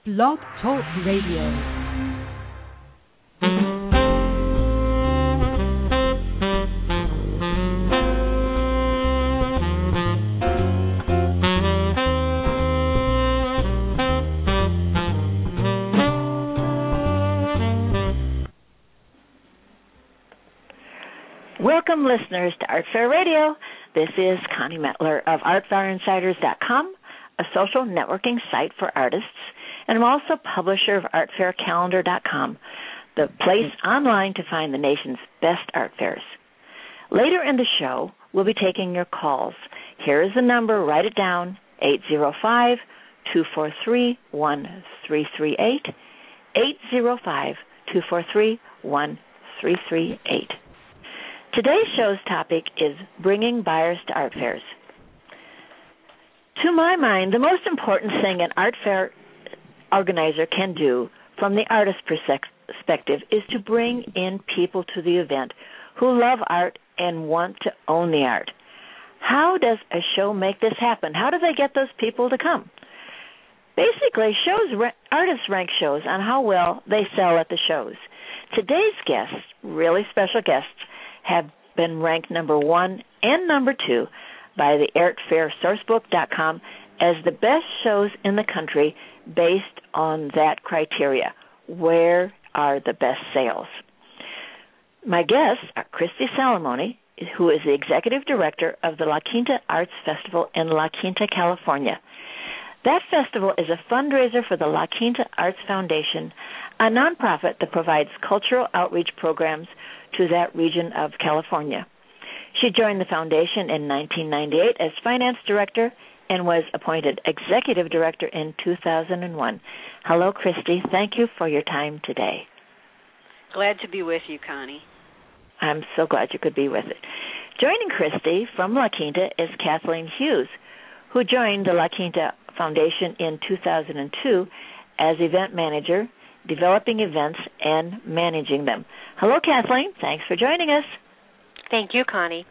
Blog Talk Radio. Welcome, listeners, to Art Fair Radio. This is Connie Metler of ArtFairInsiders.com, a social networking site for artists, and I'm also publisher of ArtFairCalendar.com, the place online to find the nation's best art fairs. Later in the show, we'll be taking your calls. Here is the number. Write it down, 805-243-1338, 805-243-1338. Today's show's topic is bringing buyers to art fairs. To my mind, the most important thing an art fair organizer can do from the artist's perspective is to bring in people to the event who love art and want to own the art. How does a show make this happen? How do they get those people to come? Basically, artists rank shows on how well they sell at the shows. Today's guests, really special guests, have been ranked number 1 and number 2 by the ArtFairSourcebook.com as the best shows in the country based on that criteria. Where are the best sales? My guests are Christy Salamone, who is the executive director of the La Quinta Arts Festival in La Quinta, California. That festival is a fundraiser for the La Quinta Arts Foundation, a nonprofit that provides cultural outreach programs to that region of California. She joined the foundation in 1998 as finance director and was appointed executive director in 2001. Hello, Christy. Thank you for your time today. Glad to be with you, Connie. I'm so glad you could be with it. Joining Christy from La Quinta is Kathleen Hughes, who joined the La Quinta Foundation in 2002 as event manager, developing events and managing them. Hello, Kathleen. Thanks for joining us. Thank you, Connie.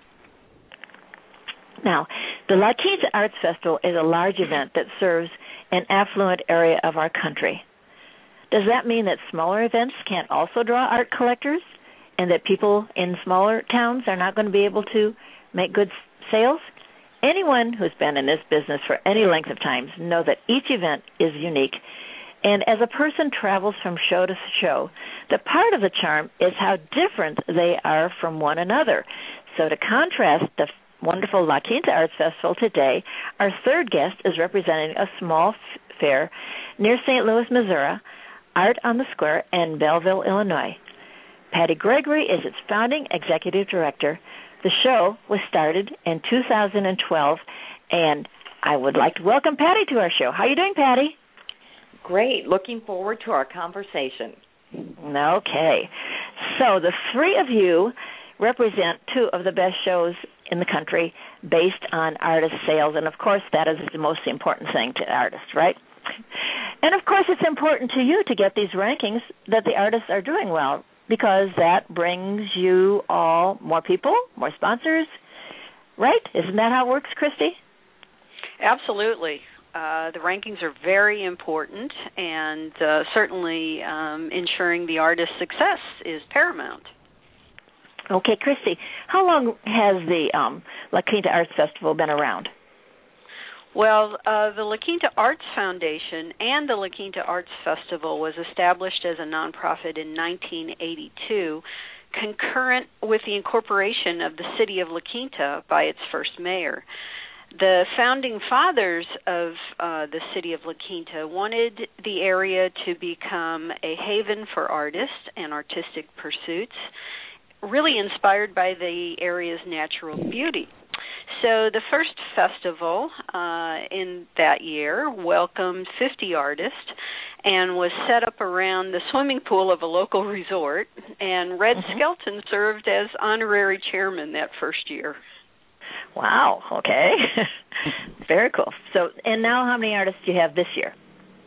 Now, the La Quinta Arts Festival is a large event that serves an affluent area of our country. Does that mean that smaller events can't also draw art collectors and that people in smaller towns are not going to be able to make good sales? Anyone who's been in this business for any length of time knows that each event is unique. And as a person travels from show to show, the part of the charm is how different they are from one another. So to contrast the wonderful La Quinta Arts Festival today, our third guest is representing a small fair near St. Louis, Missouri, Art on the Square in Belleville, Illinois. Patty Gregory is its founding executive director. The show was started in 2012, and I would like to welcome Patty to our show. How are you doing, Patty? Great. Looking forward to our conversation. Okay. So the three of you represent two of the best shows in the country based on artist sales, and of course that is the most important thing to artists, right? And of course it's important to you to get these rankings that the artists are doing well, because that brings you all more people, more sponsors, right? Isn't that how it works, Christy? Absolutely. The rankings are very important, and certainly ensuring the artist's success is paramount. Okay, Christy, how long has the La Quinta Arts Festival been around? Well, the La Quinta Arts Foundation and the La Quinta Arts Festival was established as a nonprofit in 1982, concurrent with the incorporation of the city of La Quinta by its first mayor. The founding fathers of the city of La Quinta wanted the area to become a haven for artists and artistic pursuits, really inspired by the area's natural beauty. So the first festival in that year welcomed 50 artists and was set up around the swimming pool of a local resort, and Red Skelton served as honorary chairman that first year. Wow, okay. Very cool. So, and now how many artists do you have this year?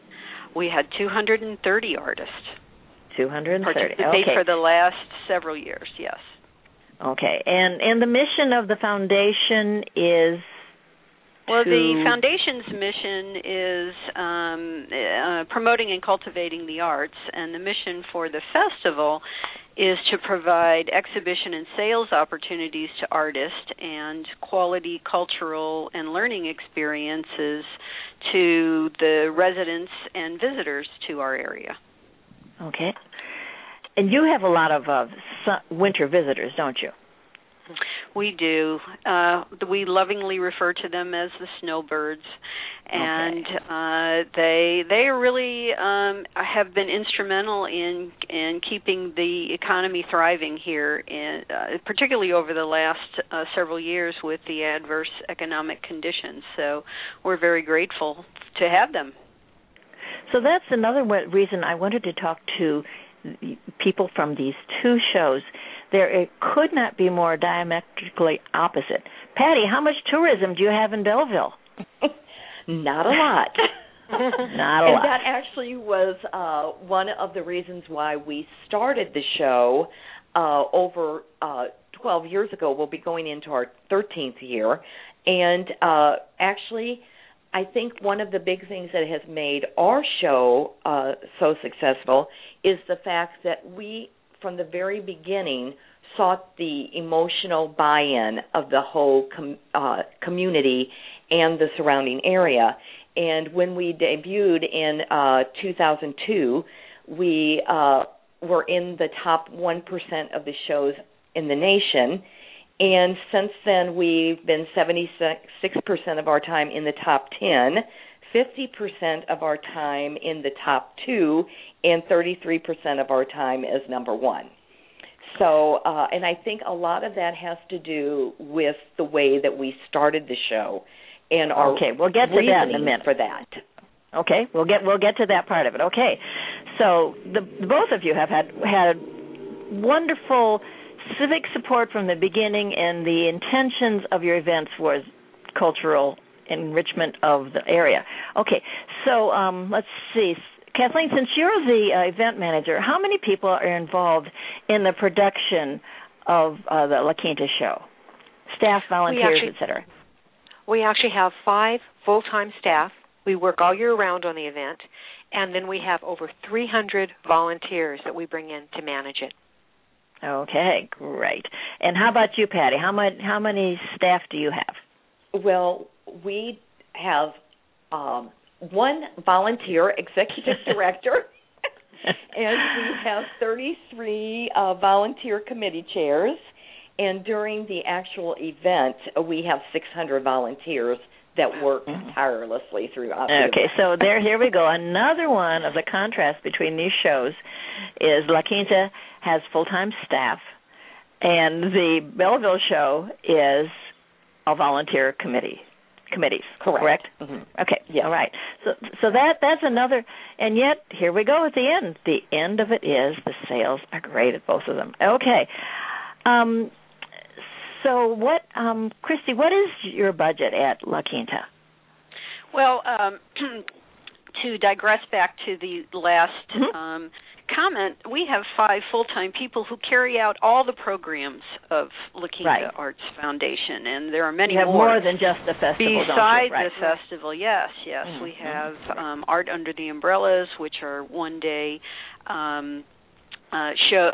We had 230 artists. 230, participate for the last several years, yes. Okay, and the mission of the foundation is Well, the Foundation's mission is promoting and cultivating the arts, and the mission for the festival is to provide exhibition and sales opportunities to artists and quality cultural and learning experiences to the residents and visitors to our area. Okay. And you have a lot of winter visitors, don't you? We do. We lovingly refer to them as the snowbirds, and they really have been instrumental in keeping the economy thriving here, particularly over the last several years with the adverse economic conditions. So we're very grateful to have them. So that's another reason I wanted to talk to people from these two shows. It could not be more diametrically opposite. Patty, how much tourism do you have in Belleville? Not a lot. Not a lot. And that actually was one of the reasons why we started the show over 12 years ago. We'll be going into our 13th year. And actually, I think one of the big things that has made our show so successful is the fact that we, from the very beginning, sought the emotional buy-in of the whole community and the surrounding area. And when we debuted in 2002, we were in the top 1% of the shows in the nation. And since then, we've been 76% of our time in the top 10, 50% of our time in the top 2, and 33% of our time as number 1. So, and I think a lot of that has to do with the way that we started the show and our we'll get to that in a minute. For that. Okay, we'll get to that part of it. Okay, so the both of you have had wonderful civic support from the beginning, and the intentions of your events was cultural enrichment of the area. Okay, so let's see. Kathleen, since you're the event manager, how many people are involved in the production of the La Quinta show? Staff, volunteers, etc. We actually have 5 full-time staff. We work all year round on the event, and then we have over 300 volunteers that we bring in to manage it. Okay, great. And how about you, Patty? How many staff do you have? Well, we have one volunteer executive director, and we have 33 volunteer committee chairs. And during the actual event, we have 600 volunteers that work tirelessly throughout the event. Okay, so here we go. Another one of the contrast between these shows is La Quinta has full-time staff, and the Belleville show is a volunteer committees. Correct? Mm-hmm. Okay. Yes. All right. So that's another, and yet here we go at the end. The end of it is the sales are great at both of them. Okay. So what, Christy, what is your budget at La Quinta? Well, to digress back to the last comment, we have 5 full-time people who carry out all the programs of La Quinta Arts Foundation, and there are many more. You have more than just the festival, besides don't you? the festival, yes. Mm-hmm. We have Art Under the Umbrellas, which are one-day show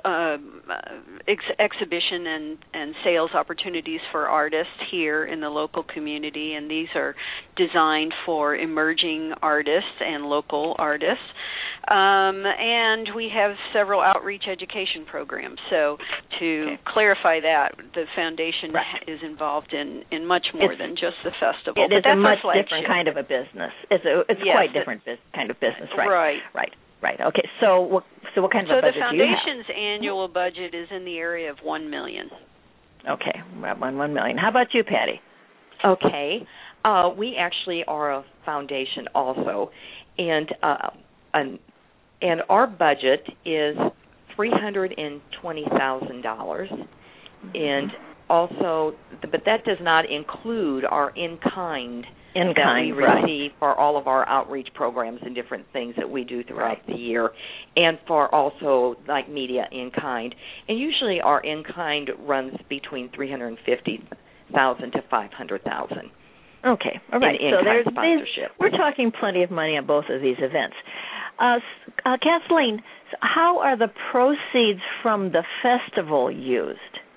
exhibition and sales opportunities for artists here in the local community, and these are designed for emerging artists and local artists. And we have several outreach education programs. So to clarify that, the foundation is involved in much more than just the festival. It is a much different kind of a business. It's quite different kind of business, right? Right. Okay. So what kind of a budget do you have? So the foundation's annual budget is in the area of $1 million. Okay, $1 million. How about you, Patty? Okay. We actually are a foundation also, and our budget is $320,000, and also, but that does not include our in-kind that we receive for all of our outreach programs and different things that we do throughout the year, and for also like media in-kind. And usually our in-kind runs between $350,000 to $500,000. Okay, all right. So there's sponsorship. We're talking plenty of money on both of these events. Kathleen, how are the proceeds from the festival used?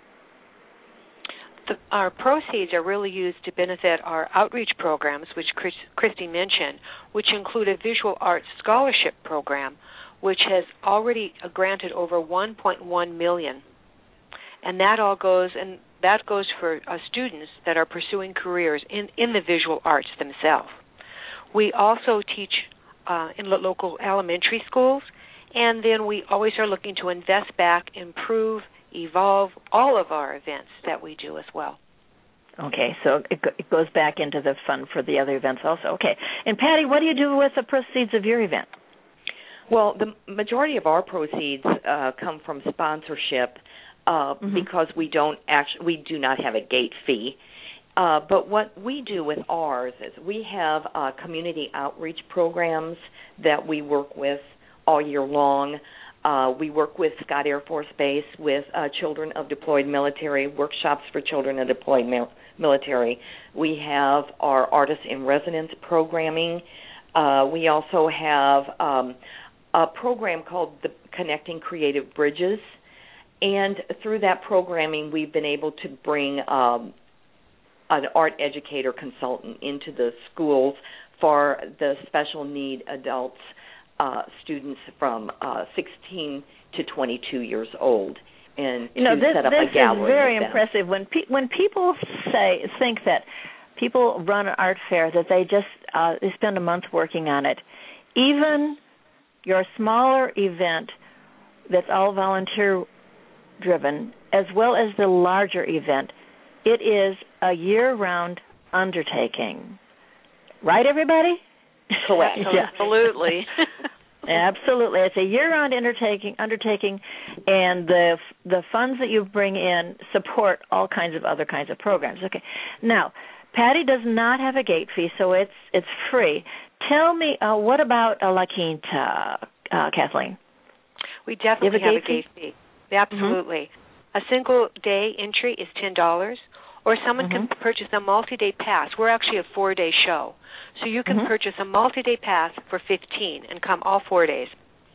Our proceeds are really used to benefit our outreach programs, which Christy mentioned, which include a visual arts scholarship program, which has already granted over $1.1 million. And that all goes for students that are pursuing careers in the visual arts themselves. We also teach in local elementary schools, and then we always are looking to invest back, improve, evolve all of our events that we do as well. Okay, so it goes back into the fund for the other events also. Okay, and Patty, what do you do with the proceeds of your event? Well, the majority of our proceeds come from sponsorship because we do not have a gate fee. But what we do with ours is we have community outreach programs that we work with all year long. We work with Scott Air Force Base with children of deployed military, workshops for children of deployed military. We have our Artists in Residence programming. We also have a program called the Connecting Creative Bridges. And through that programming, we've been able to bring an art educator consultant into the schools for the special need adults, students from 16 to 22 years old, and set up a gallery. This is very impressive. When people think that people run an art fair, that they just they spend a month working on it. Even your smaller event that's all volunteer driven, as well as the larger event, it is a year-round undertaking. Right, everybody? Correct. Yeah. Absolutely. Absolutely. It's a year-round undertaking, and the funds that you bring in support all kinds of other kinds of programs. Okay. Now, Patty does not have a gate fee, so it's free. Tell me, what about La Quinta, Kathleen? We definitely have a gate fee. Absolutely. Mm-hmm. A single day entry is $10, or someone can purchase a multi-day pass. We're actually a 4-day show. So you can purchase a multi-day pass for $15 and come all 4 days.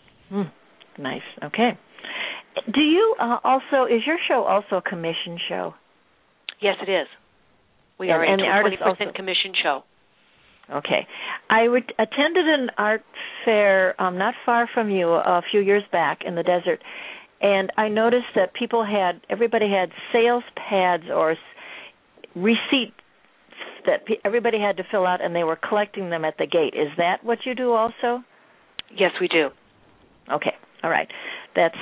Nice. Okay. Do you is your show also a commission show? Yes, it is. We are a 20% commission show. Okay. I attended an art fair not far from you a few years back in the desert, and I noticed that everybody had sales pads or receipts that everybody had to fill out, and they were collecting them at the gate. Is that what you do also? Yes, we do. Okay, all right. I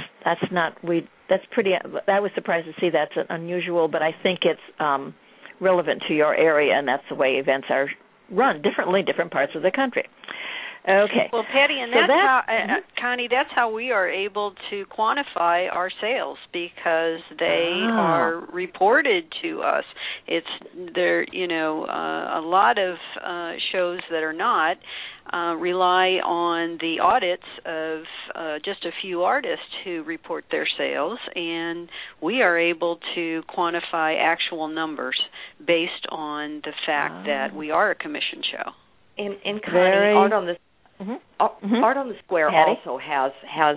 was surprised to see that's unusual, but I think it's relevant to your area, and that's the way events are run differently in different parts of the country. Okay. Well, Patty, and that's how, Connie, that's how we are able to quantify our sales, because they are reported to us. A lot of shows that are not rely on the audits of just a few artists who report their sales, and we are able to quantify actual numbers based on the fact that we are a commission show. And Connie, Art on the Square Patty? also has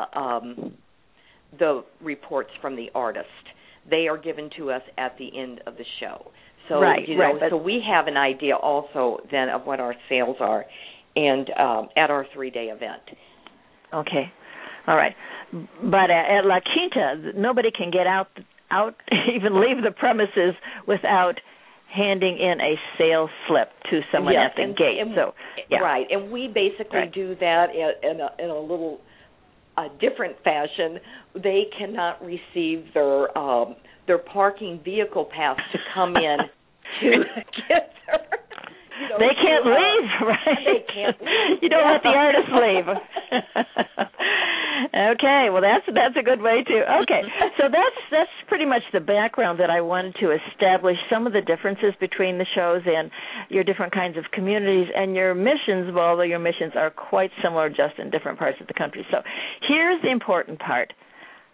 the reports from the artist. They are given to us at the end of the show. So so we have an idea also then of what our sales are, and at our 3-day event. Okay, all right. But at La Quinta, nobody can get out, even leave the premises without handing in a sales slip to someone at the gate. Right, and we basically do that in a little different fashion. They cannot receive their parking vehicle pass to come in to get their... they can't leave, right? They can't leave. You don't let the artist leave. Okay, well that's a good way to. Okay, so that's pretty much the background that I wanted to establish some of the differences between the shows and your different kinds of communities and your missions. Well, although your missions are quite similar, just in different parts of the country. So here's the important part: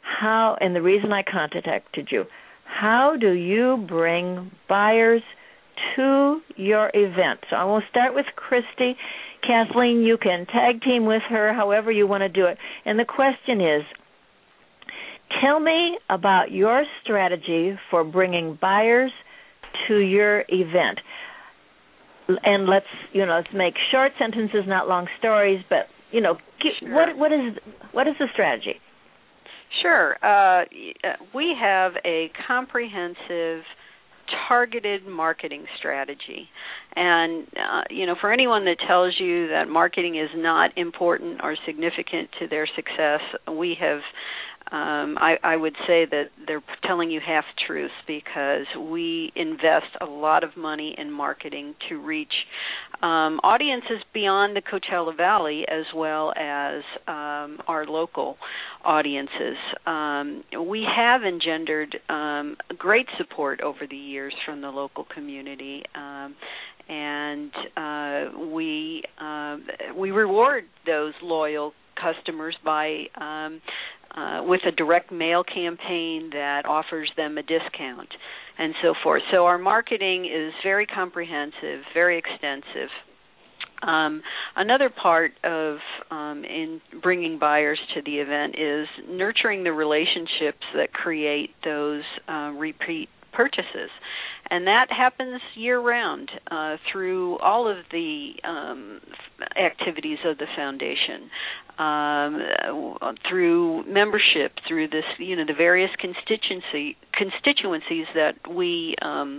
and the reason I contacted you. How do you bring buyers to your event. So I will start with Christy. Kathleen, you can tag team with her however you want to do it. And the question is, tell me about your strategy for bringing buyers to your event. And let's make short sentences, not long stories, but Sure. what is the strategy? Sure. We have a comprehensive, targeted marketing strategy. And, for anyone that tells you that marketing is not important or significant to their success, we have, I would say that they're telling you half-truths, because we invest a lot of money in marketing to reach audiences beyond the Coachella Valley, as well as our local audiences. We have engendered great support over the years from the local community, and we reward those loyal customers by with a direct mail campaign that offers them a discount and so forth. So our marketing is very comprehensive, very extensive. Another part of in bringing buyers to the event is nurturing the relationships that create those repeat purchases. And that happens year-round through all of the activities of the foundation, through membership, through this, the various constituencies that we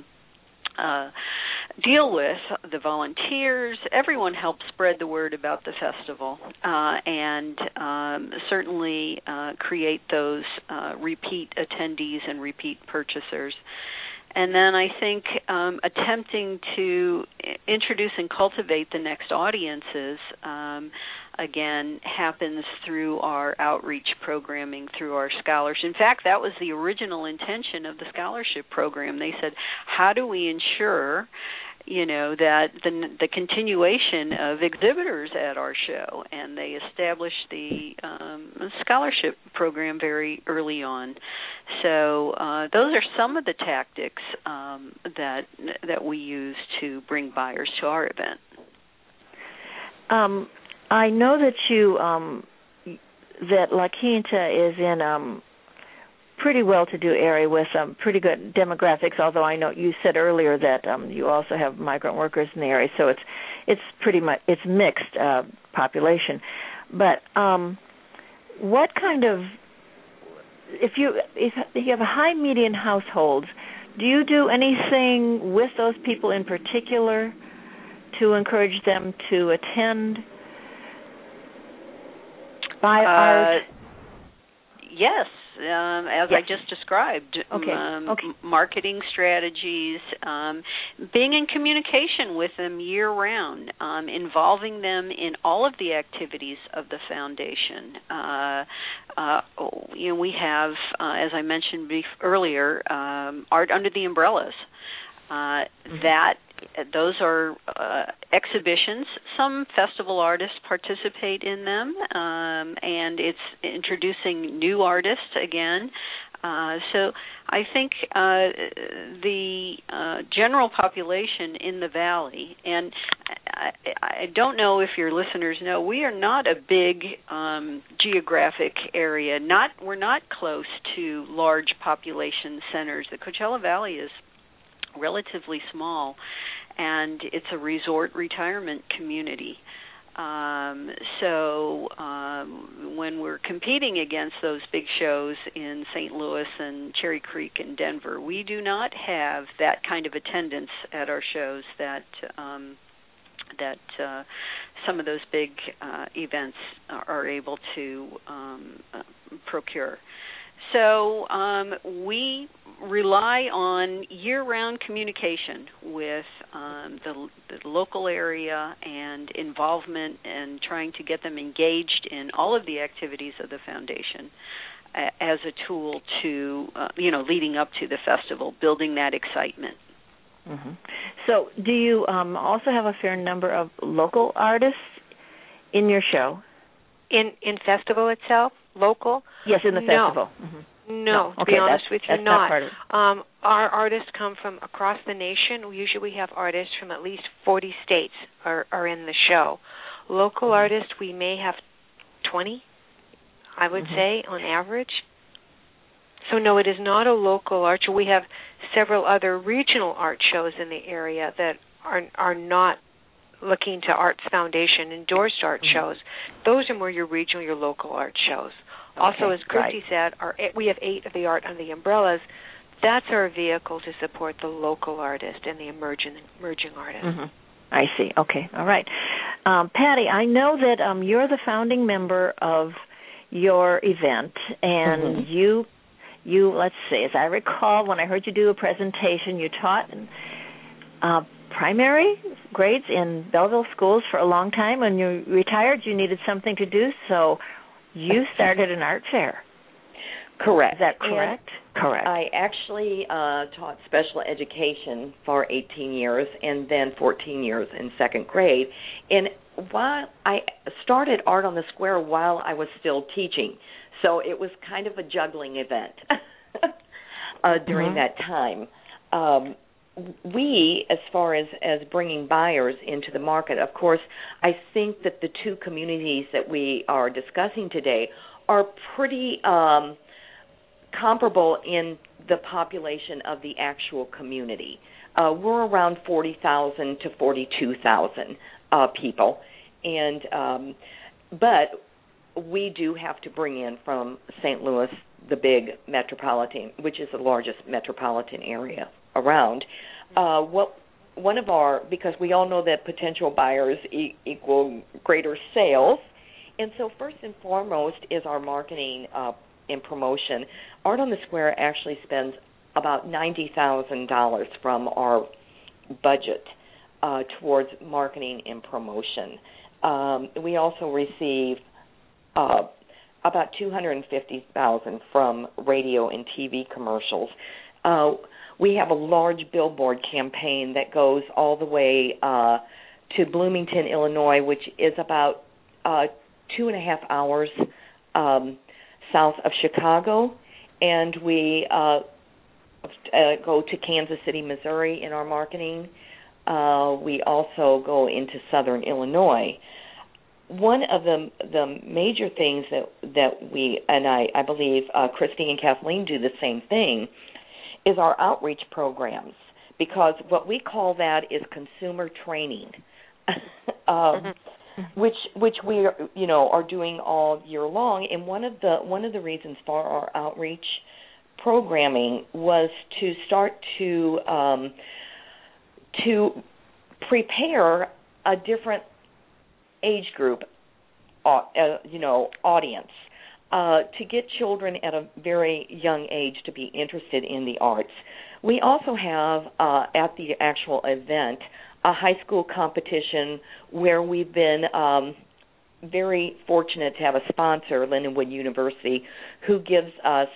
deal with, the volunteers. Everyone helps spread the word about the festival, and certainly create those repeat attendees and repeat purchasers. And then I think attempting to introduce and cultivate the next audiences, again, happens through our outreach programming, through our scholars. In fact, that was the original intention of the scholarship program. They said, how do we ensure that the continuation of exhibitors at our show? And they established the scholarship program very early on. So those are some of the tactics that we use to bring buyers to our event. I know that that La Quinta is in pretty well-to-do area with pretty good demographics. Although I know you said earlier that you also have migrant workers in the area, so it's pretty much mixed population. But what kind of if you have a high median households, do you do anything with those people in particular to encourage them to attend? Buy art? Yes. As I just described, okay. Marketing strategies, being in communication with them year-round, involving them in all of the activities of the foundation. We have, as I mentioned earlier, Art Under the Umbrellas. Those are exhibitions. Some festival artists participate in them, and it's introducing new artists again. So I think the general population in the valley, and I don't know if your listeners know, we are not a big geographic area. We're not close to large population centers. The Coachella Valley is relatively small, and it's a resort retirement community. So when we're competing against those big shows in St. Louis and Cherry Creek and Denver, we do not have that kind of attendance at our shows that some of those big events are able to procure. So we rely on year-round communication with the local area and involvement and trying to get them engaged in all of the activities of the foundation as a tool to, leading up to the festival, building that excitement. Mm-hmm. So do you also have a fair number of local artists in your show? In festival itself? local? Yes, in the festival. Mm-hmm. No, to be honest with you, that's not part of it. Our artists come from across the nation. We usually have artists from at least 40 states are in the show. Local artists, we may have 20, I would say, on average. So no, it is not a local art show. We have several other regional art shows in the area that are not looking to Arts Foundation endorsed art shows. Those are more your regional, your local art shows. Also, as Christy said, we have 8 of the Art Under the Umbrellas. That's our vehicle to support the local artist and the emerging artist. I see. Okay. All right. Patty, I know that you're the founding member of your event, and you, let's see, as I recall, when I heard you do a presentation, you taught primary grades in Belleville schools for a long time. When you retired, you needed something to do, so you started an art fair. Correct. Is that correct? Correct. I actually taught special education for 18 years and then 14 years in second grade. And while I started Art on the Square while I was still teaching, so it was kind of a juggling event during that time. We, as far as bringing buyers into the market, of course, I think that the two communities that we are discussing today are pretty comparable in the population of the actual community. We're around 40,000 to 42,000 people, and but we do have to bring in from St. Louis, the big metropolitan, which is the largest metropolitan area around. Because we all know that potential buyers equal greater sales, and so first and foremost is our marketing and promotion. Art on the Square actually spends about $90,000 from our budget towards marketing and promotion. We also receive about $250,000 from radio and TV commercials. We have a large billboard campaign that goes all the way to Bloomington, Illinois, which is about 2.5 hours south of Chicago, and we go to Kansas City, Missouri in our marketing. We also go into southern Illinois. One of the major things that we, and I believe Christy and Kathleen do the same thing, is our outreach programs, because what we call that is consumer training, which we are doing all year long. And one of the reasons for our outreach programming was to start to prepare a different age group, audience. To get children at a very young age to be interested in the arts. We also have, at the actual event, a high school competition where we've been very fortunate to have a sponsor, Lindenwood University, who gives us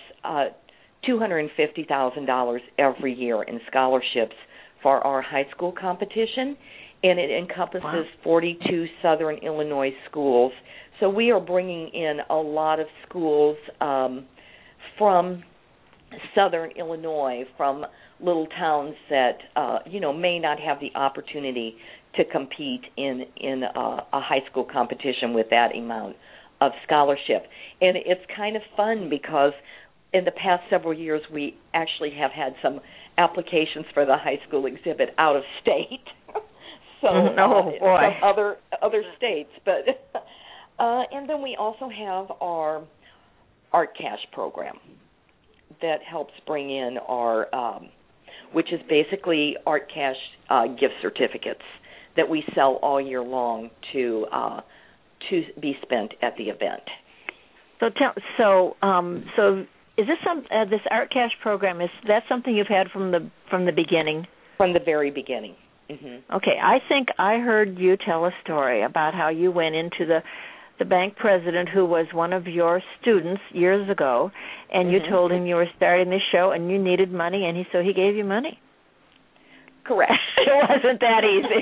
$250,000 every year in scholarships for our high school competition, and it encompasses 42 southern Illinois schools. So we are bringing in a lot of schools from southern Illinois, from little towns that may not have the opportunity to compete in a high school competition with that amount of scholarship. And it's kind of fun because in the past several years we actually have had some applications for the high school exhibit out of state. From other states, but and then we also have our Art Cash program that helps bring in our, which is basically Art Cash gift certificates that we sell all year long to be spent at the event. So is this this Art Cash program, is that something you've had from the beginning? From the very beginning. Mm-hmm. Okay, I think I heard you tell a story about how you went into the bank president who was one of your students years ago, and you told him you were starting this show and you needed money, and so he gave you money. Correct. It wasn't that easy,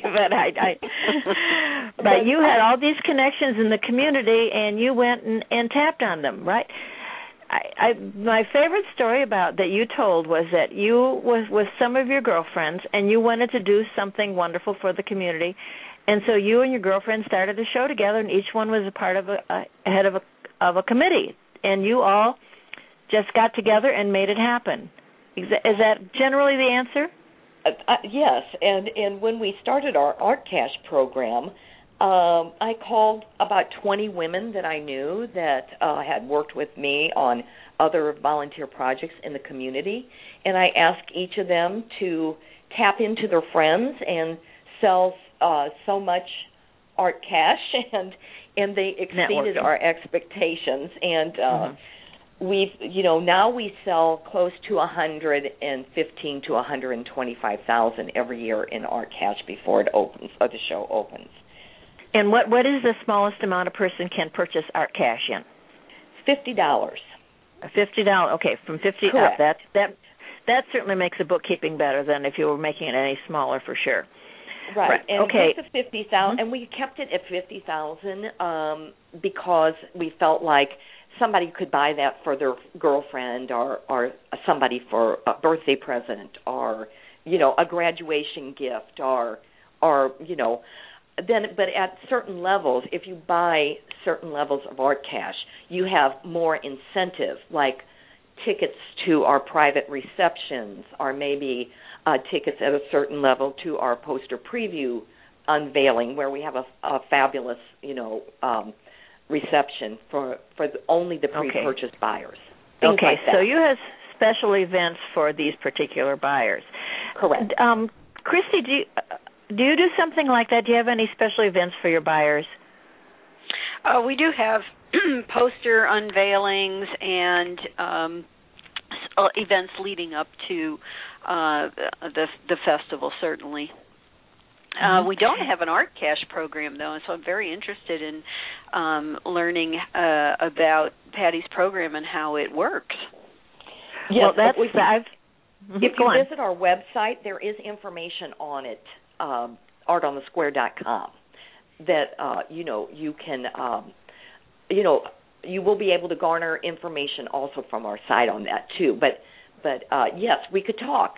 but you had all these connections in the community, and you went and tapped on them, right? My favorite story about that you told was that you was with some of your girlfriends, and you wanted to do something wonderful for the community, and so you and your girlfriend started a show together, and each one was a part of a head of a committee, and you all just got together and made it happen. Is that generally the answer? Yes, and when we started our Art Cash program, I called about 20 women that I knew that had worked with me on other volunteer projects in the community, and I asked each of them to tap into their friends and sell so much Art Cash, and they exceeded our expectations, and now we sell close to 115 to 125,000 every year in Art Cash before it opens, or the show opens. And what is the smallest amount a person can purchase Art Cash in? $50. $50. Okay, from 50 Correct. up. That certainly makes the bookkeeping better than if you were making it any smaller, for sure. Right. And okay. With the 50,000, and we kept it at 50,000 because we felt like somebody could buy that for their girlfriend or somebody for a birthday present or a graduation gift or then, but at certain levels, if you buy certain levels of Art Cash, you have more incentive, like tickets to our private receptions, or maybe tickets at a certain level to our poster preview unveiling, where we have a fabulous, reception for only the pre-purchase buyers. Things like that. So you have special events for these particular buyers. Correct. Christy, do you do something like that? Do you have any special events for your buyers? We do have poster unveilings and events leading up to the festival, certainly. We don't have an Art Cash program, though, and so I'm very interested in learning about Patty's program and how it works. Yes, well, if you visit our website, there is information on it, artonthesquare.com, that you can, you will be able to garner information also from our site on that too. But yes, we could talk.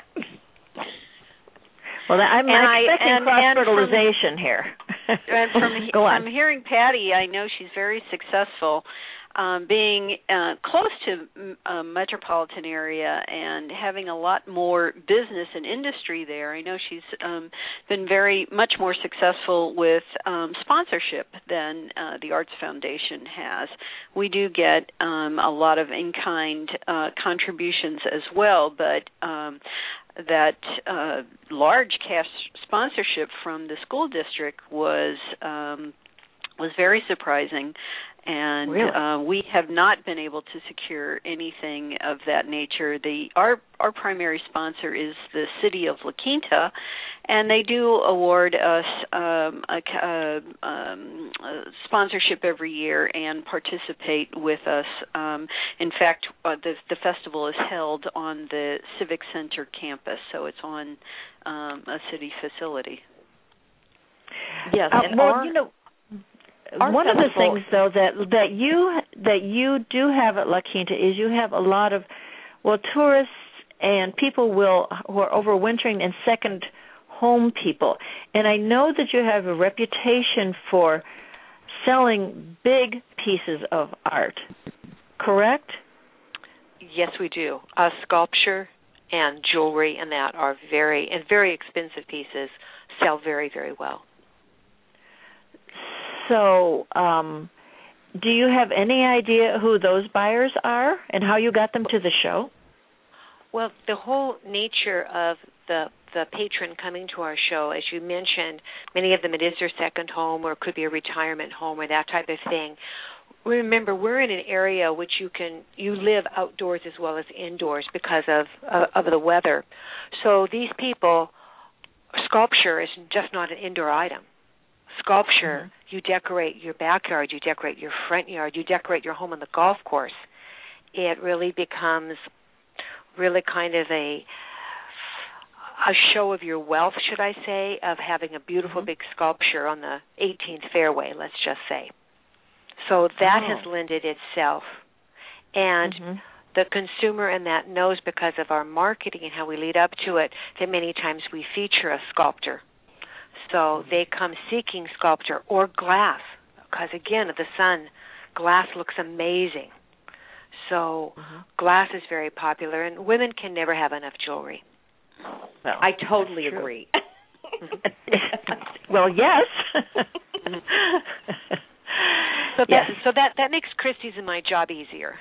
Well, I'm expecting cross-fertilization here. And from hearing Patty, I know she's very successful. Being close to a metropolitan area and having a lot more business and industry there, I know she's been very much more successful with sponsorship than the Arts Foundation has. We do get a lot of in-kind contributions as well, but that large cash sponsorship from the school district was very surprising. And really? We have not been able to secure anything of that nature. Our primary sponsor is the city of La Quinta, and they do award us a sponsorship every year and participate with us. In fact, the festival is held on the Civic Center campus, so it's on a city facility. Yes, and one of the things, though, that you do have at La Quinta is you have a lot of, tourists and people who are overwintering and second home people. And I know that you have a reputation for selling big pieces of art, correct? Yes, we do. Sculpture and jewelry and that are very expensive pieces, sell very, very well. So, do you have any idea who those buyers are and how you got them to the show? Well, the whole nature of the patron coming to our show, as you mentioned, many of them it is their second home or it could be a retirement home or that type of thing. Remember, we're in an area which you live outdoors as well as indoors because of the weather. So these people, sculpture is just not an indoor item. Sculpture, you decorate your backyard, you decorate your front yard, you decorate your home on the golf course. It really becomes really kind of a a show of your wealth, should I say, of having a beautiful big sculpture on the 18th fairway, let's just say. So that has lended itself. And the consumer in that knows, because of our marketing and how we lead up to it, that many times we feature a sculptor. So they come seeking sculpture or glass, because, again, the sun, glass looks amazing. So glass is very popular, and women can never have enough jewelry. Well, I totally agree. Well, yes. So that makes Christy's and my job easier.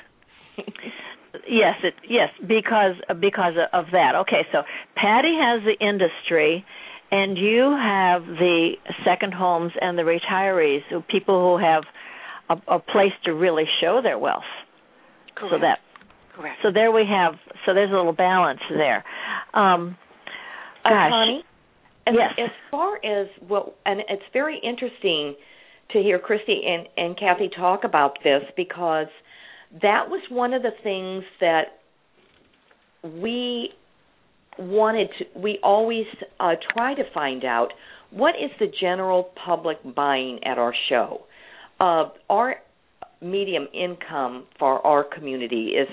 Yes, because of that. Okay, so Patty has the industry, and you have the second homes and the retirees, so people who have a place to really show their wealth. Correct. So there we have. So there's a little balance there. Connie, yes. As far as and it's very interesting to hear Christy and Kathy talk about this, because that was one of the things that we wanted to. We always try to find out what is the general public buying at our show. Our medium income for our community is,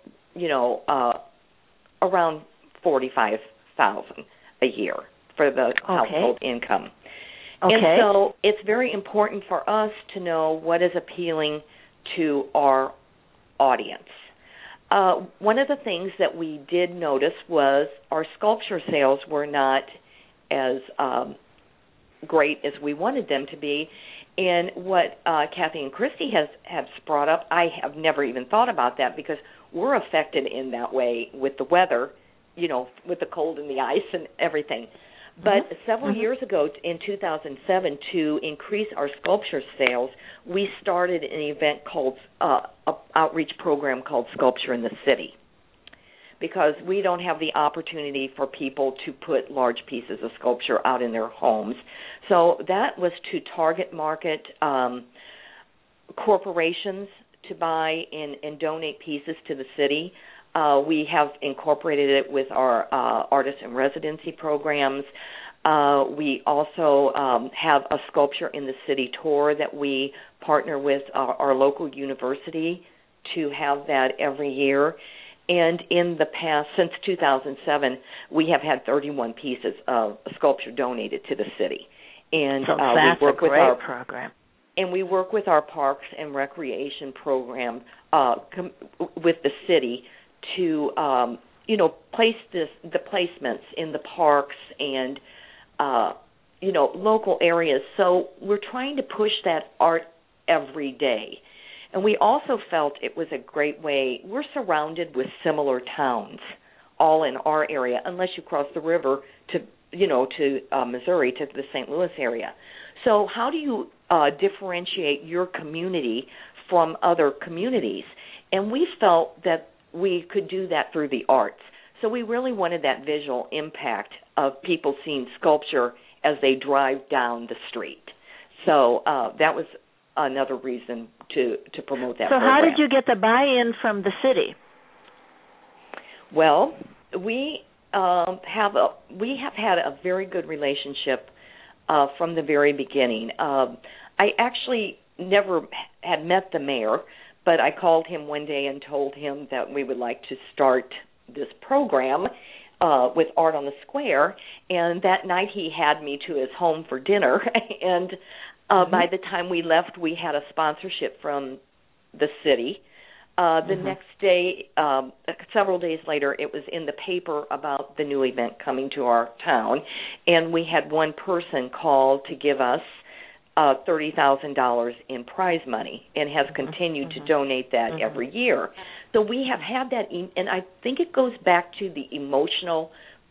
around $45,000 a year for the household income. Okay. And so it's very important for us to know what is appealing to our audience. One of the things that we did notice was our sculpture sales were not as great as we wanted them to be. And what Kathy and Christy has brought up, I have never even thought about that, because we're affected in that way with the weather, with the cold and the ice and everything. But several years ago, in 2007, to increase our sculpture sales, we started an event called an outreach program called Sculpture in the City, because we don't have the opportunity for people to put large pieces of sculpture out in their homes. So that was to target market corporations to buy and donate pieces to the city. We have incorporated it with our artist in residency programs. We also have a Sculpture in the City tour that we partner with our local university to have that every year. And in the past, since 2007, we have had 31 pieces of sculpture donated to the city. And so that's we work a great with our program. And we work with our Parks and Recreation program with the city to, place the placements in the parks and, local areas. So we're trying to push that art every day. And we also felt it was a great way. We're surrounded with similar towns all in our area, unless you cross the river to Missouri, to the St. Louis area. So how do you differentiate your community from other communities? And we felt that we could do that through the arts. So we really wanted that visual impact of people seeing sculpture as they drive down the street. So that was another reason to promote that program. So how did you get the buy-in from the city? Well, we have had a very good relationship from the very beginning. I actually never had met the mayor, but I called him one day and told him that we would like to start this program with Art on the Square, and that night he had me to his home for dinner, and by the time we left, we had a sponsorship from the city. The next day, several days later, it was in the paper about the new event coming to our town, and we had one person call to give us $30,000 in prize money, and has continued to donate that every year. So we have had that, and I think it goes back to the emotional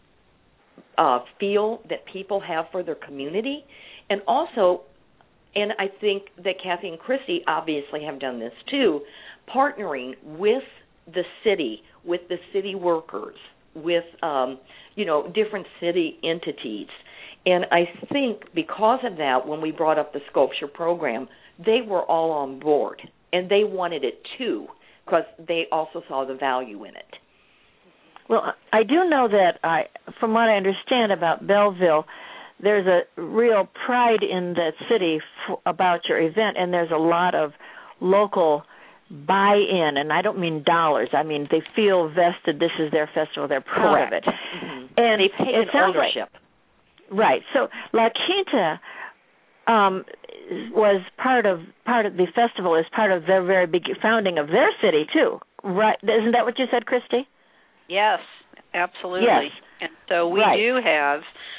feel that people have for their community, and also, and I think that Kathy and Christy obviously have done this too, partnering with the city workers, with different city entities. And I think because of that, when we brought up the sculpture program, they were all on board, and they wanted it too, because they also saw the value in it. Well, I do know that from what I understand about Belleville, there's a real pride in that city about your event, and there's a lot of local buy-in, and I don't mean dollars. I mean they feel vested. This is their festival. They're proud of it. Mm-hmm. And they've taken ownership. Right. So La Quinta was part of the festival is part of their very big founding of their city too. Right? Isn't that what you said, Christy? Yes, absolutely. Yes. And so we do have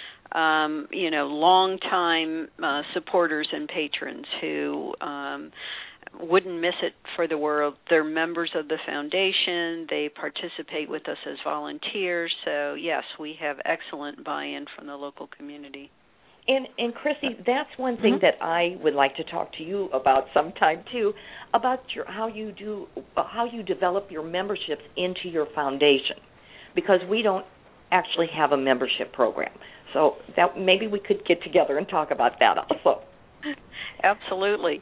long-time supporters and patrons who wouldn't miss it for the world. They're members of the foundation. They participate with us as volunteers. So, yes, we have excellent buy-in from the local community. And Chrissy, that's one thing that I would like to talk to you about sometime too, about how you develop your memberships into your foundation, because we don't actually have a membership program. So that maybe we could get together and talk about that also. Absolutely.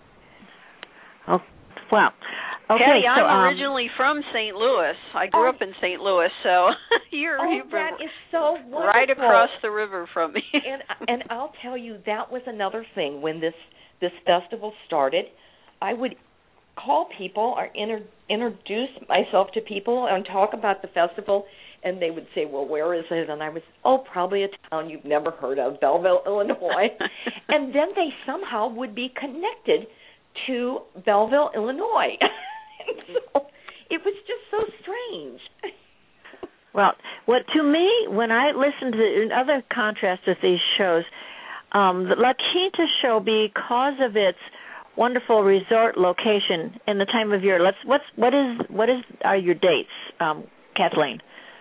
Oh, wow. Okay, Patty, so, I'm originally from St. Louis. I grew up in St. Louis, so you're that is so wonderful. Right across the river from me. and I'll tell you, that was another thing. When this festival started, I would call people or introduce myself to people and talk about the festival, and they would say, well, where is it? And I was, probably a town you've never heard of, Belleville, Illinois. And then they somehow would be connected to Belleville, Illinois. So it was just so strange. Well, to me, when I listen to in other contrast with these shows, the La Quinta show, because of its wonderful resort location and the time of year, what are your dates, Kathleen?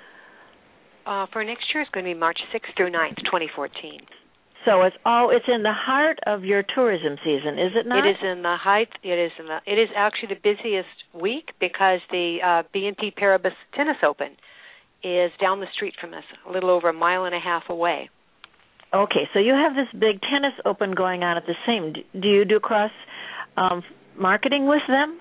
For next year, it's going to be March 6th through 9th, 2014. So it's in the heart of your tourism season, is it not? It is in the height. It is actually the busiest week because the BNP Paribas Tennis Open is down the street from us, a little over a mile and a half away. Okay, so you have this big tennis open going on at the same. Do you do cross marketing with them?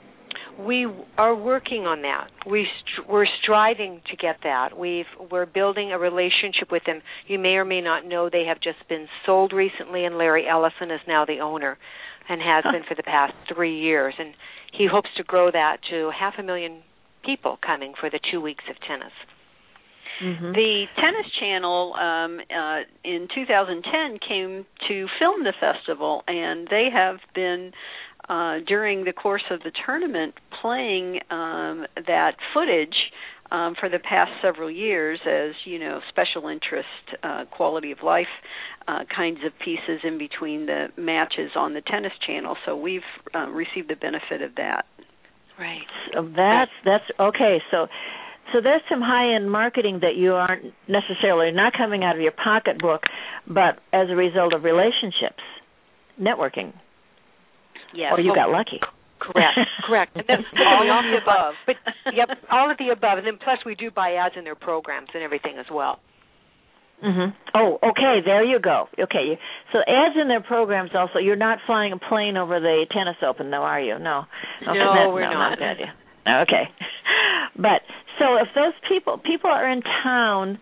We are working on that. We're striving to get that. We're building a relationship with them. You may or may not know they have just been sold recently, and Larry Ellison is now the owner and has been for the past 3 years. And he hopes to grow that to 500,000 people coming for the 2 weeks of tennis. Mm-hmm. The Tennis Channel in 2010 came to film the festival, and they have been during the course of the tournament playing that footage for the past several years as, special interest, quality of life kinds of pieces in between the matches on the Tennis Channel. So we've received the benefit of that. Right. So that's okay. So there's some high-end marketing that you aren't necessarily not coming out of your pocketbook, but as a result of relationships, networking. Yes. Or you got lucky. Correct. And then all of the above. But all of the above. And then plus we do buy ads in their programs and everything as well. Mm-hmm. Oh, okay. There you go. Okay. So ads in their programs also. You're not flying a plane over the Tennis Open, though, are you? No. Okay, no, we're not. Okay. But so if those people are in town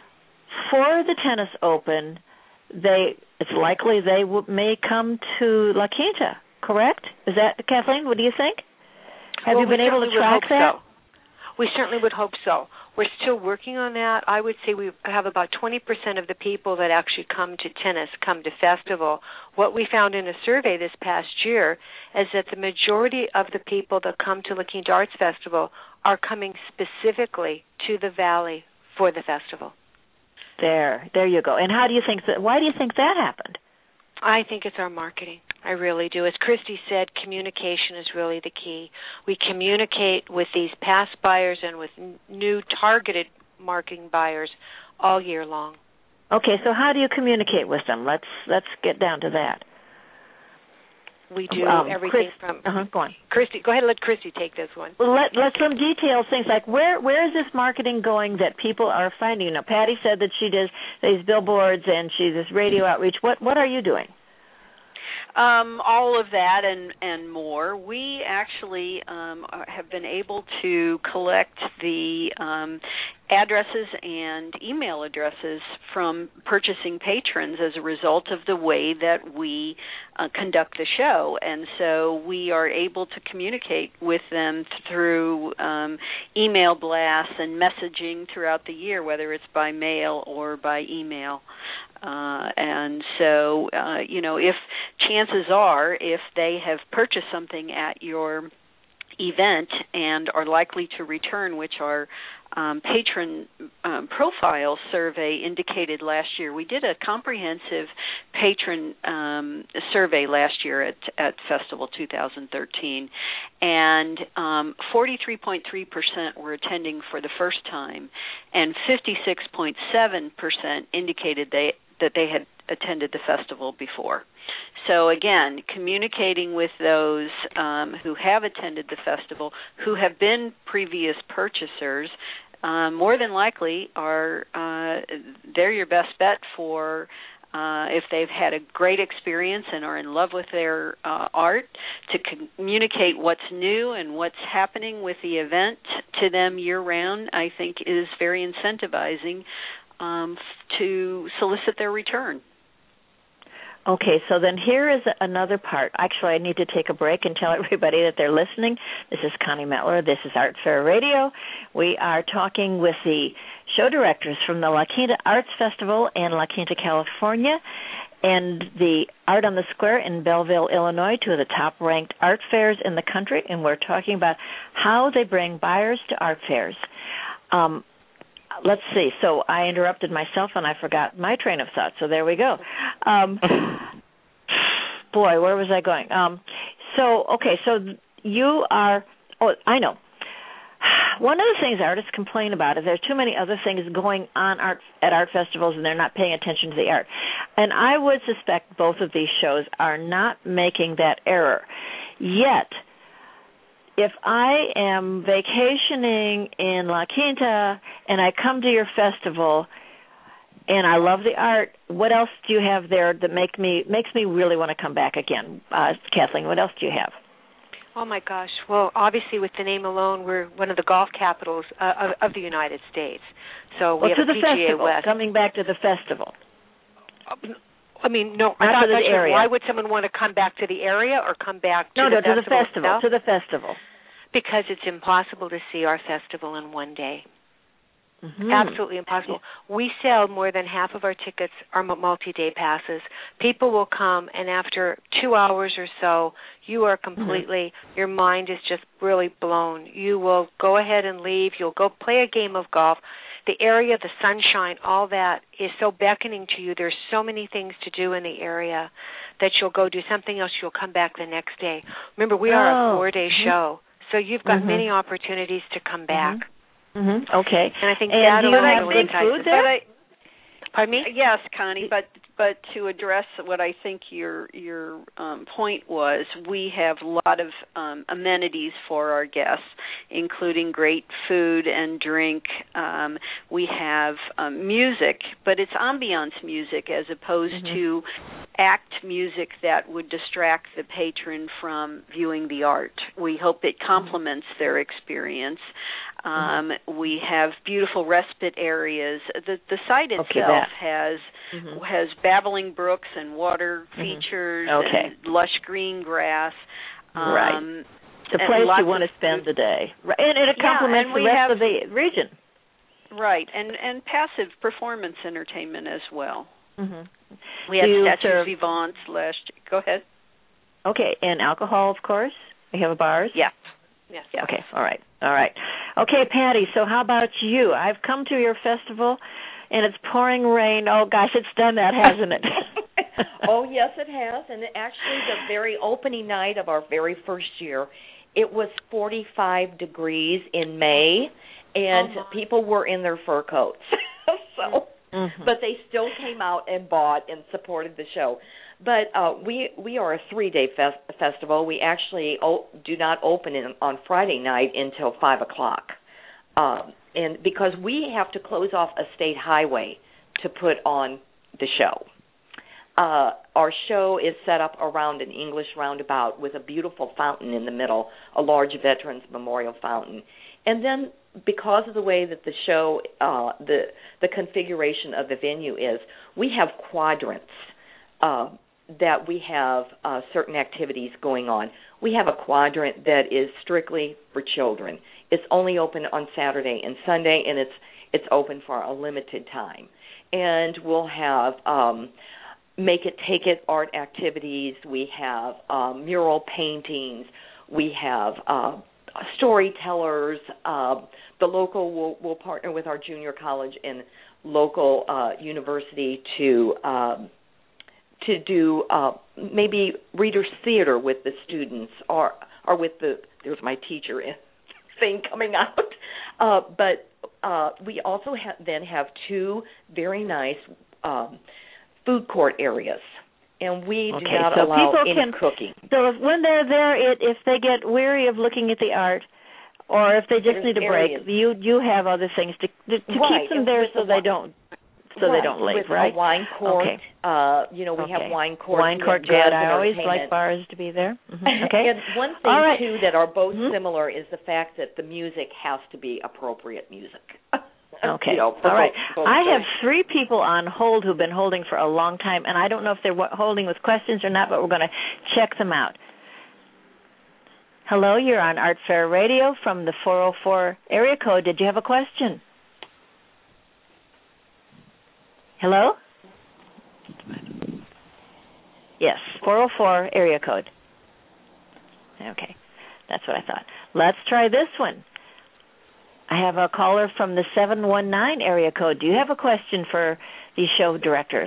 for the Tennis Open, it's likely they may come to La Quinta. Correct? Is that, Kathleen, what do you think? Have you been able to track that? So. We certainly would hope so. We're still working on that. I would say we have about 20% of the people that actually come to tennis come to festival. What we found in a survey this past year is that the majority of the people that come to La Quinta Arts Festival are coming specifically to the Valley for the festival. There you go. And why do you think that happened? I think it's our marketing. I really do. As Christy said, communication is really the key. We communicate with these past buyers and with new targeted marketing buyers all year long. Okay, so how do you communicate with them? Let's get down to that. We do everything from... Go on. Christy, go ahead and let Christy take this one. Well, let some details, things like where is this marketing going that people are finding? Now, Patty said that she does these billboards and she does radio outreach. What are you doing? All of that and more. We actually have been able to collect the addresses and email addresses from purchasing patrons as a result of the way that we conduct the show. And so we are able to communicate with them through email blasts and messaging throughout the year, whether it's by mail or by email. And so, if chances are, if they have purchased something at your event and are likely to return, which our patron profile survey indicated last year. We did a comprehensive patron survey last year at Festival 2013, and 43.3% were attending for the first time, and 56.7% indicated that they had attended the festival before. So again, communicating with those who have attended the festival, who have been previous purchasers, more than likely they're your best bet for if they've had a great experience and are in love with their art, to communicate what's new and what's happening with the event to them year-round, I think is very incentivizing to solicit their return. Okay, so then here is another part. Actually, I need to take a break and tell everybody that they're listening. This is Connie Metler. This is Art Fair Radio. We are talking with the show directors from the La Quinta Arts Festival in La Quinta, California, and the Art on the Square in Belleville, Illinois, two of the top-ranked art fairs in the country, and we're talking about how they bring buyers to art fairs. Let's see. So I interrupted myself and I forgot my train of thought. So there we go. Boy, where was I going? So you are. Oh, I know. One of the things artists complain about is there's too many other things going on at art festivals, and they're not paying attention to the art. And I would suspect both of these shows are not making that error. Yet, if I am vacationing in La Quinta and I come to your festival and I love the art, what else do you have there that makes me really want to come back again? Kathleen, what else do you have? Oh, my gosh. Well, obviously, with the name alone, we're one of the golf capitals of the United States. So we have to the PGA festival, West. Coming back to the festival. I mean, no, not to the area. Why would someone want to come back to the area or come back to the festival? To the festival. Because it's impossible to see our festival in one day. Mm-hmm. Absolutely impossible. We sell more than half of our tickets are multi-day passes. People will come, and after 2 hours or so, you are completely, your mind is just really blown. You will go ahead and leave. You'll go play a game of golf. The area, the sunshine, all that is so beckoning to you. There's so many things to do in the area that you'll go do something else. You'll come back the next day. Remember, we are a 4-day show, so you've got many opportunities to come back. Mm-hmm. Okay. And I think that really entices there? Pardon me? Yes, Connie, but to address what I think your point was, we have a lot of amenities for our guests, including great food and drink. We have music, but it's ambiance music as opposed to act music that would distract the patron from viewing the art. We hope it complements their experience. We have beautiful respite areas. The site itself has babbling brooks and water features and lush green grass. Right. It's a place you want to spend the day. Right. And it complements the rest of the region. Right. And passive performance entertainment as well. We had statues vivants last year. Go ahead. Okay. And alcohol, of course. We have bars? Yes. Okay. All right. Okay, Patty, so how about you? I've come to your festival, and it's pouring rain. Oh, gosh, it's done that, hasn't it? Oh, yes, it has. And actually, the very opening night of our very first year, it was 45 degrees in May, and people were in their fur coats. But they still came out and bought and supported the show. But we are a 3-day festival. We actually do not open on Friday night until 5 o'clock. And because we have to close off a state highway to put on the show. our show is set up around an English roundabout with a beautiful fountain in the middle, a large Veterans Memorial fountain. And then because of the way that the show, the configuration of the venue is, we have quadrants that we have certain activities going on. We have a quadrant that is strictly for children. It's only open on Saturday and Sunday, and it's open for a limited time. And we'll have make it, take it art activities. We have mural paintings. We have storytellers. The local will partner with our junior college and local university to do maybe readers' theater with the students or with there's my teacher thing coming out. But we also then have two very nice food court areas, and we do not allow any cooking. So when they're there, if they get weary of looking at the art, or if they just need a break, you have other things to keep them there so they don't leave, with right? A wine court. Okay. We have wine court. Wine court, good. I always like bars to be there. Mm-hmm. Okay. And one thing, too, that are both similar is the fact that the music has to be appropriate music. Okay. All right. I have three people on hold who've been holding for a long time, and I don't know if they're holding with questions or not, but we're going to check them out. Hello, you're on Art Fair Radio from the 404 area code. Did you have a question? Hello? Yes, 404 area code. Okay, that's what I thought. Let's try this one. I have a caller from the 719 area code. Do you have a question for the show directors?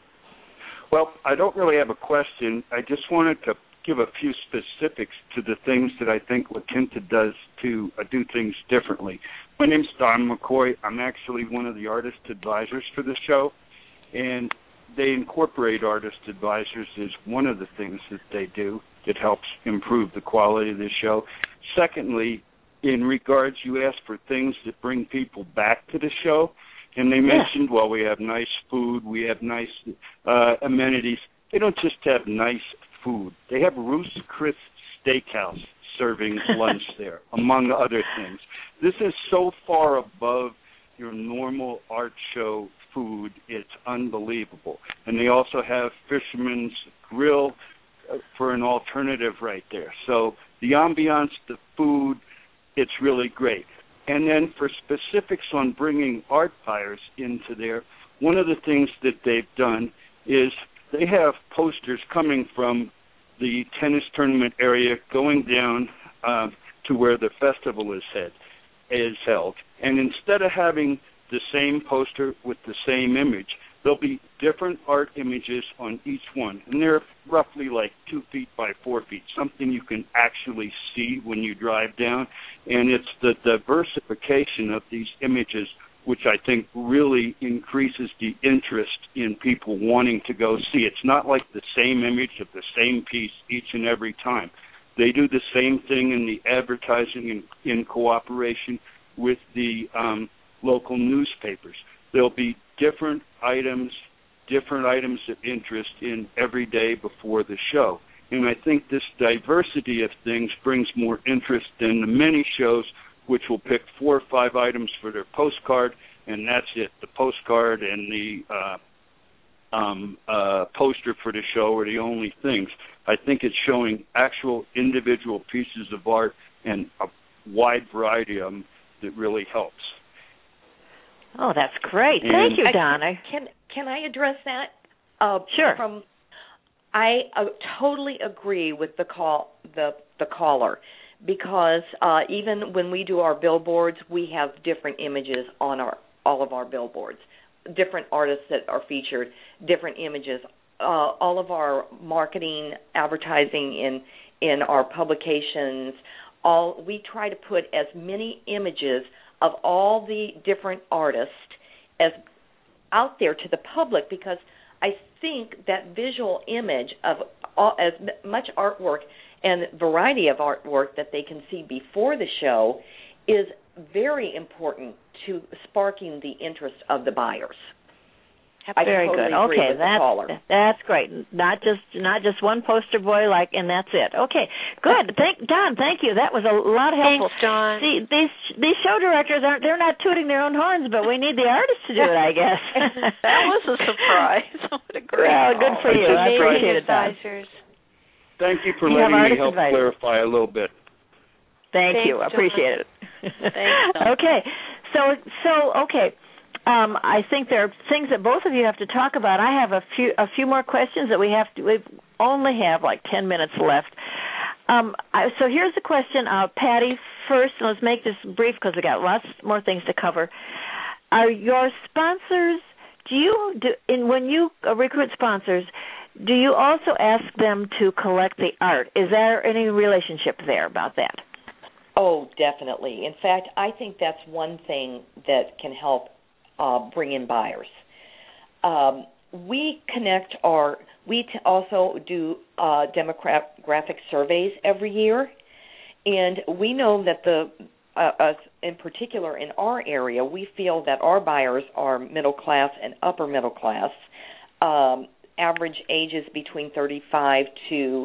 Well, I don't really have a question. I just wanted to give a few specifics to the things that I think La Quinta does to do things differently. My name's Don McCoy. I'm actually one of the artist advisors for the show, and they incorporate artist advisors as one of the things that they do that helps improve the quality of the show. Secondly, in regards, you asked for things that bring people back to the show, and they mentioned, well, we have nice food, we have nice amenities. They don't just have nice food. They have Roost Chris Steakhouse serving lunch there, among other things. This is so far above your normal art show food, it's unbelievable. And they also have Fisherman's Grill for an alternative right there. So the ambiance, the food, it's really great. And then for specifics on bringing art buyers into there, one of the things that they've done is they have posters coming from the tennis tournament area going down to where the festival is held. And instead of having the same poster with the same image, there'll be different art images on each one. And they're roughly like 2 feet by 4 feet, something you can actually see when you drive down. And it's the diversification of these images which I think really increases the interest in people wanting to go see. It's not like the same image of the same piece each and every time. They do the same thing in the advertising in cooperation with the local newspapers. There'll be different items of interest in every day before the show. And I think this diversity of things brings more interest than the many shows which will pick 4 or 5 items for their postcard, and that's it. The postcard and the poster for the show are the only things. I think it's showing actual individual pieces of art and a wide variety of them that really helps. Oh, that's great. Thank you, Donna. Can I address that? Sure. I totally agree with the caller, because even when we do our billboards, we have different images on all of our billboards, different artists that are featured, different images. All of our marketing, advertising in our publications, we try to put as many images of all the different artists as out there to the public, because I think that visual image of as much artwork and variety of artwork that they can see before the show is very important to sparking the interest of the buyers. Very totally good. agree Okay, with the caller. That's great. Not just one poster boy and that's it. Okay, good. Don, thank you. That was a lot helpful. Thanks, Don. See, these show directors they're not tooting their own horns, but we need the artists to do it, I guess. That was a surprise. What a great. Well, good for you. I appreciate it, Don. Thank you for letting me help clarify a little bit. Thank you. I appreciate it. Thanks, Don. Okay. Okay. I think there are things that both of you have to talk about. I have a few more questions that we only have like 10 minutes left. So here's the question, Patty. First, and let's make this brief because we got lots more things to cover. Are your sponsors? When you recruit sponsors, do you also ask them to collect the art? Is there any relationship there about that? Oh, definitely. In fact, I think that's one thing that can help bring in buyers. We also do demographic surveys every year, and we know that in particular in our area, we feel that our buyers are middle class and upper middle class, average ages between 35 to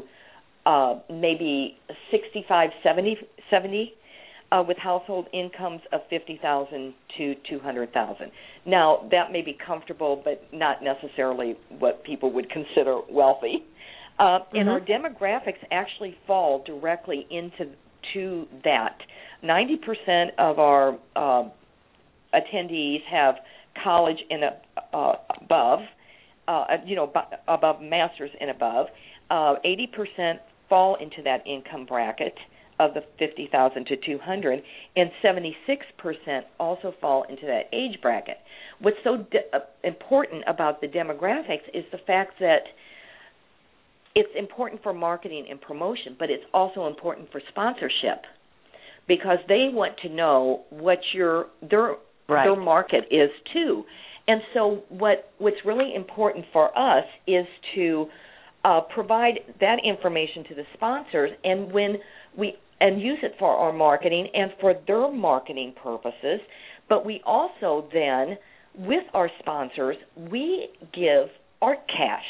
maybe 65, 70, with household incomes of $50,000 to $200,000. Now, that may be comfortable, but not necessarily what people would consider wealthy. And our demographics actually fall directly into that. 90% of our attendees have college and above, above master's and above. 80% fall into that income bracket of the 50,000 to 200, and 76% also fall into that age bracket. What's so important about the demographics is the fact that it's important for marketing and promotion, but it's also important for sponsorship because they want to know what their market is too. And so what's really important for us is to provide that information to the sponsors, and use it for our marketing and for their marketing purposes. But we also then, with our sponsors, we give art cash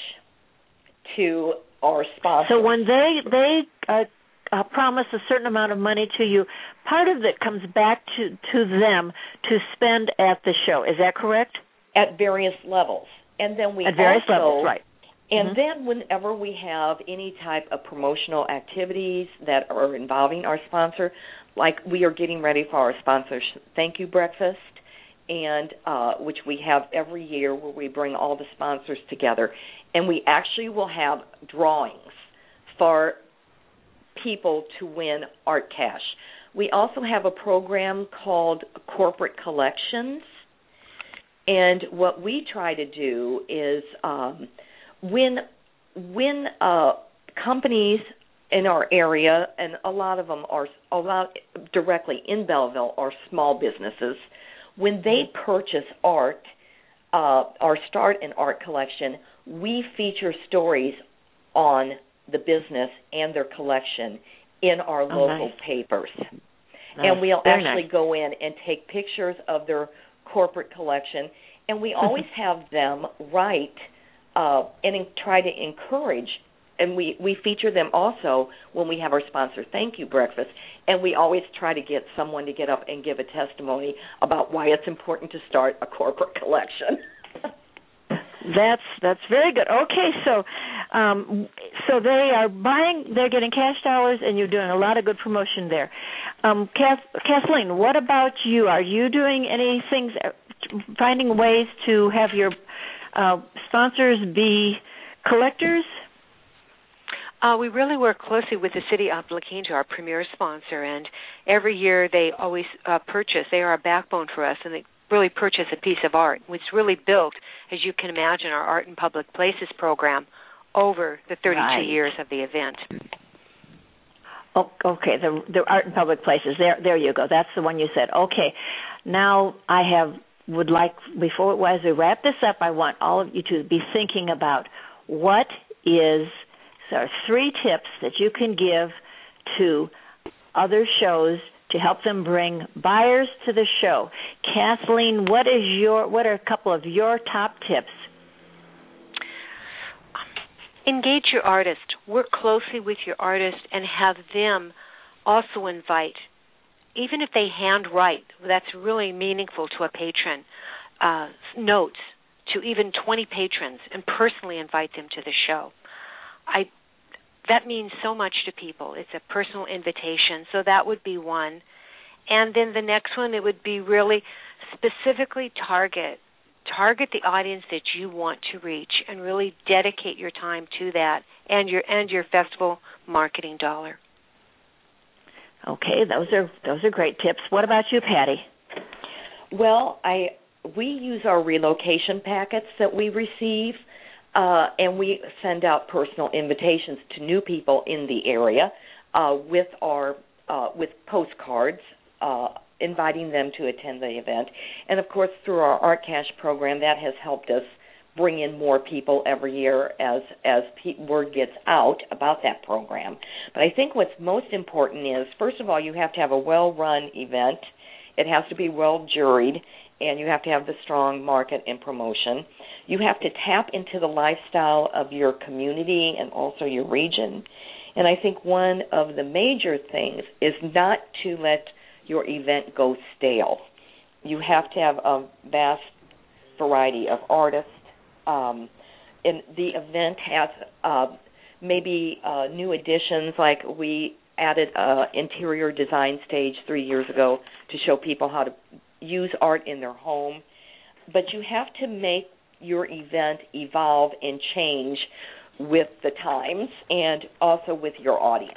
to our sponsors. So when they promise a certain amount of money to you, part of it comes back to them to spend at the show. Is that correct? At various levels. And then we at various levels, right. And then whenever we have any type of promotional activities that are involving our sponsor, like we are getting ready for our sponsor thank you breakfast, and which we have every year where we bring all the sponsors together, and we actually will have drawings for people to win art cash. We also have a program called Corporate Collections, and what we try to do is when companies in our area, and a lot of them are directly in Belleville, are small businesses, when they purchase art, our Start an Art collection, we feature stories on the business and their collection in our local papers. Nice. And we'll actually go in and take pictures of their corporate collection, and we always have them write and try to encourage, and we feature them also when we have our sponsor thank you breakfast, and we always try to get someone to get up and give a testimony about why it's important to start a corporate collection. That's very good. Okay, so they are they're getting cash dollars, and you're doing a lot of good promotion there. Kathleen, what about you? Are you doing any things, finding ways to have your sponsors be collectors? We really work closely with the City of La Quinta, our premier sponsor, and every year they always purchase. They are a backbone for us, and they really purchase a piece of art. It's really built, as you can imagine, our Art in Public Places program over the 32 years of the event. Oh, okay, the Art in Public Places. There you go. That's the one you said. Okay, now would like, as we wrap this up, I want all of you to be thinking about what is 3 tips that you can give to other shows to help them bring buyers to the show. Kathleen, what are a couple of your top tips Engage your artist. Work closely with your artist and have them also invite, even if they handwrite, that's really meaningful to a patron, notes to even 20 patrons and personally invite them to the show. That means so much to people. It's a personal invitation, so that would be one. And then the next one, it would be really specifically target the audience that you want to reach and really dedicate your time to that and your festival marketing dollar. Okay, those are great tips. What about you, Patty? Well, we use our relocation packets that we receive, and we send out personal invitations to new people in the area with postcards inviting them to attend the event. And, of course, through our Art Cash program, that has helped us bring in more people every year as word gets out about that program. But I think what's most important is, first of all, you have to have a well-run event. It has to be well-juried, and you have to have the strong market and promotion. You have to tap into the lifestyle of your community and also your region. And I think one of the major things is not to let your event go stale. You have to have a vast variety of artists. And the event has maybe new additions, like we added an interior design stage 3 years ago to show people how to use art in their home. But you have to make your event evolve and change with the times and also with your audience.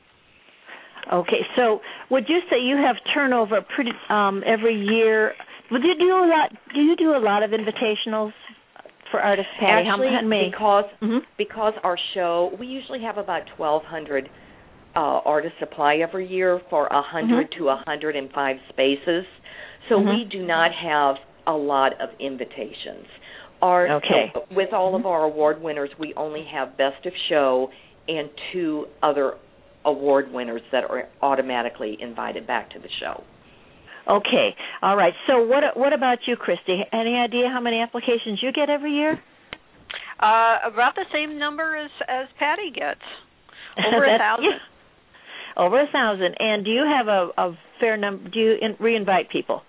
Okay, so would you say you have turnover pretty every year? Would you do a lot? Do you do a lot of invitationals for artists, Patty? Actually, because our show, we usually have about 1,200 artists apply every year for 100 to 105 spaces. So we do not have a lot of invitations. So with all of our award winners, we only have Best of Show and 2 other award winners that are automatically invited back to the show. Okay. All right. So what about you, Christy? Any idea how many applications you get every year? About the same number as Patty gets. Over 1,000. Yeah. Over 1,000. And do you have a fair number? Do you re-invite people?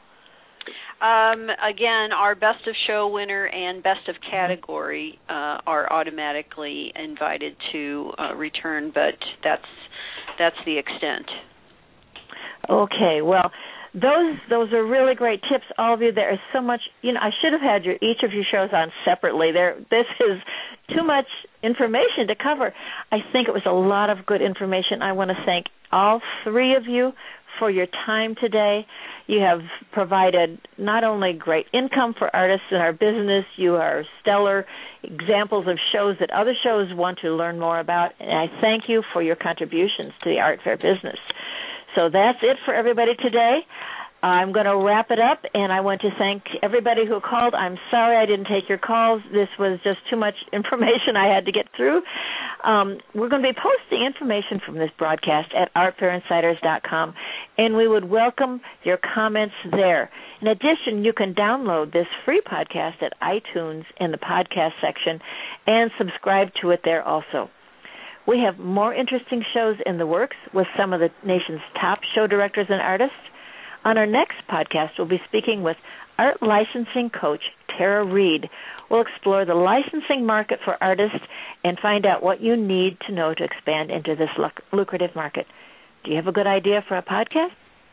Again, our Best of Show winner and Best of Category are automatically invited to return, but that's the extent. Okay, well, those are really great tips, all of you. There is so much. I should have had each of your shows on separately. This is too much information to cover. I think it was a lot of good information. I want to thank all 3 of you for your time today. You have provided not only great income for artists in our business, you are stellar examples of shows that other shows want to learn more about, and I thank you for your contributions to the art fair business. So that's it for everybody today. I'm going to wrap it up, and I want to thank everybody who called. I'm sorry I didn't take your calls. This was just too much information I had to get through. We're going to be posting information from this broadcast at artfairinsiders.com, and we would welcome your comments there. In addition, you can download this free podcast at iTunes in the podcast section and subscribe to it there also. We have more interesting shows in the works with some of the nation's top show directors and artists. On our next podcast, we'll be speaking with art licensing coach Tara Reed. We'll explore the licensing market for artists and find out what you need to know to expand into this lucrative market. Do you have a good idea for a podcast?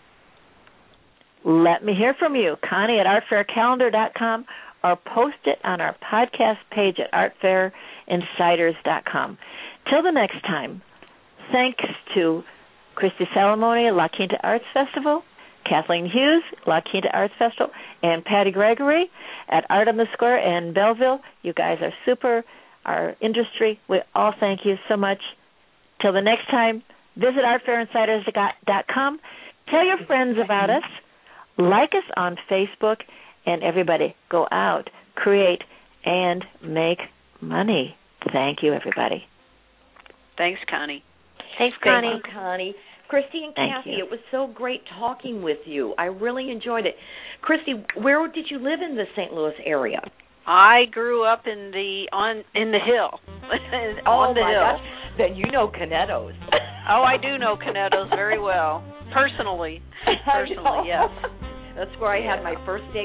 Let me hear from you, Connie at artfaircalendar.com, or post it on our podcast page at artfairinsiders.com. Till the next time, thanks to Christy Salamone at La Quinta Arts Festival, Kathleen Hughes, La Quinta Arts Festival, and Patty Gregory at Art on the Square in Belleville. You guys are super. Our industry, we all thank you so much. Till the next time, visit artfairinsiders.com. Tell your friends about us. Like us on Facebook. And everybody, go out, create, and make money. Thank you, everybody. Thanks, Connie. Thanks, Connie. Thank you, Connie. Christy and Kathy, it was so great talking with you. I really enjoyed it. Christy, where did you live in the St. Louis area? I grew up in the hill. On the hill. Gosh. Then you know Canettos. Oh, I do know Canettos very well. Personally, yes. That's where I had my first date